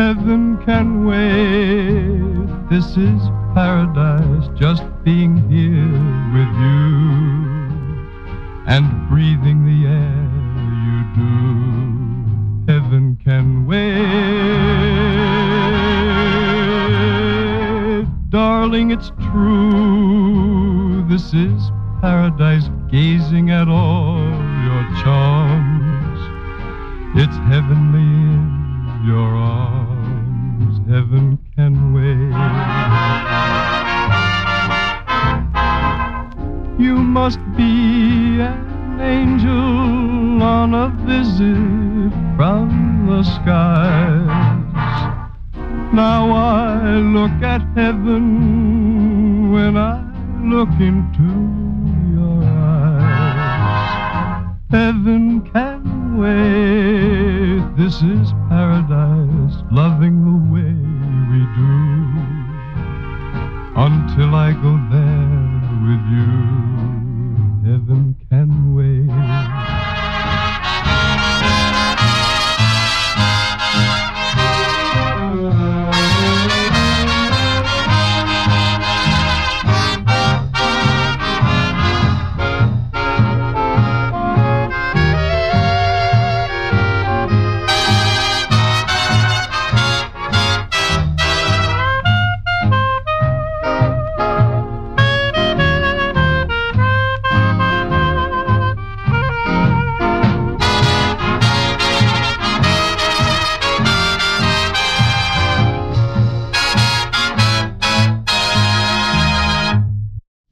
Heaven can wait. This is paradise, just being here with you and breathing the air you do. Heaven can wait. Darling, it's true. This is paradise, gazing at all your charms. It's heavenly in your arms. Heaven can wait. You must be an angel on a visit from the skies. Now I look at heaven when I look into your eyes. Heaven can wait. This is paradise, loving